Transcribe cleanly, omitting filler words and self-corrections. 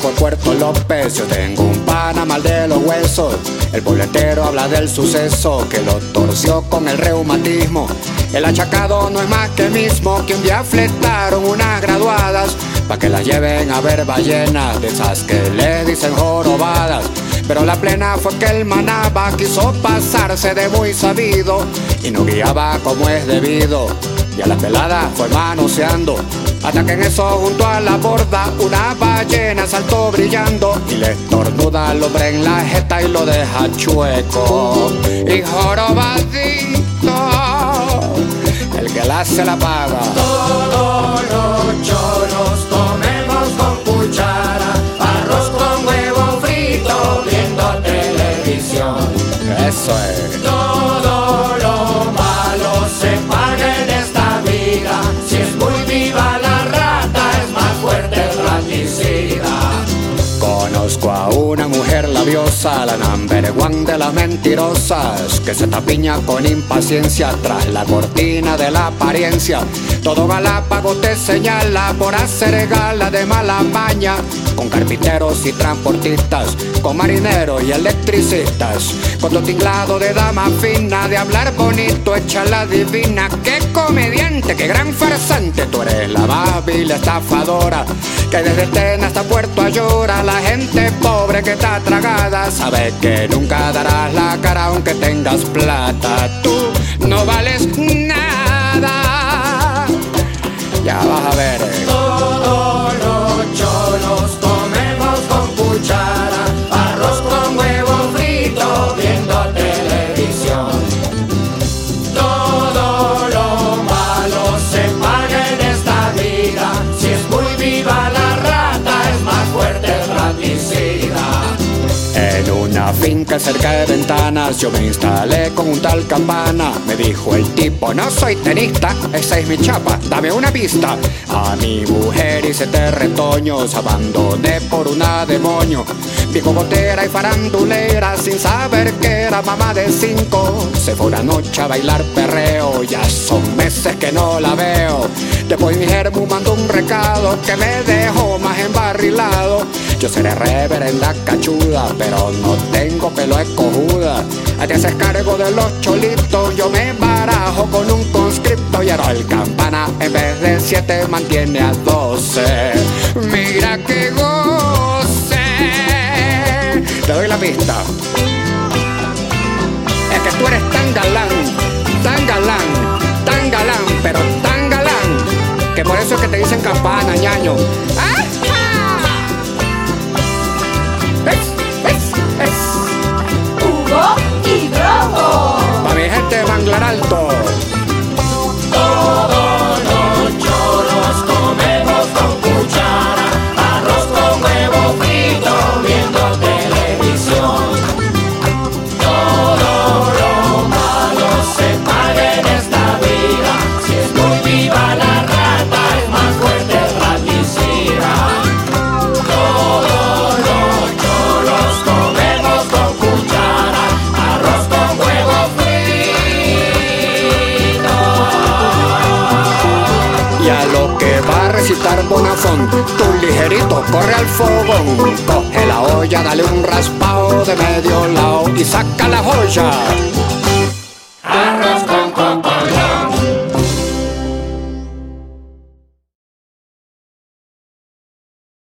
por Puerto López. Yo tengo un pana mal de los huesos. El boletero habla del suceso que lo torció con el reumatismo. El achacado no es más que mismo que un día fletaron unas graduadas pa' que las lleven a ver ballenas, de esas que le dicen jorobadas. Pero la plena fue que el manaba quiso pasarse de muy sabido y no guiaba como es debido. Y a la pelada fue manoseando, hasta que en eso junto a la borda una ballena saltó brillando y le estornuda al hombre en la jeta y lo deja chueco y jorobadito. El que la hace la paga. Todos los choros comemos con cuchara, arroz con huevo frito, viendo televisión. Eso es. Todo lo malo se paga en esta vida. Si es muy viva la rata, es más fuerte el raticida. Conozco a una mujer labiosa, la number one de las mentirosas, que se tapiña con impaciencia tras la cortina de la apariencia. Todo Galápagos te señala por hacer gala de mala maña, con carpinteros y transportistas, con marineros y electricistas, con tu tinglado de dama fina, de hablar bonito, hecha la divina. ¡Qué comediante, qué gran farsante! Tú eres la más vil estafadora, que desde Tena hasta Puerto Ayora, la gente pobre que está tragada sabe que nunca darás la cara aunque tengas plata. Tú no vales nada. Ya vas a ver. Todos los cholos comemos con cuchara, arroz con huevo frito, viendo televisión. Todo lo malo se paga en esta vida. Si es muy viva la rata, es más fuerte el raticida. En una finca cerca de Ventanas yo me instalé con un tal Campana. Me dijo el tipo: no soy tenista, esa es mi chapa, dame una pista. A mi mujer hice retoños, abandoné por una demonio. Vi cocotera y farandulera sin saber que era mamá de 5. Se fue una noche a bailar perreo, ya son meses que no la veo. Después mi germu mandó un recado que me dejó más embarrilado. Yo seré reverenda cachuda, pero no tengo pelo de cojuda. A ti haces cargo de los cholitos, yo me barajo con un conscripto. Y ahora el Campana en vez de 7 mantiene a 12. Mira que goce. Te doy la pista. Es que tú eres tan galán, tan galán, tan galán, pero tan galán, que por eso es que te dicen Campana, ñaño. ¡Ajá! Hugo y Drogo. Pa' mi gente de Manglar Alto. Todos los choros comemos con cuchara, arroz con huevo frito, viendo televisión. Todo lo malo se paga en esta vida. Si es muy viva la rata, es más fuerte el raticida. Todos los choros comemos con cuchara, arroz con huevo frito. Y a lo que va a recitar Bonafont, tú ligerito corre al fogón, coge la olla, dale un raspado de medio lado y saca la joya.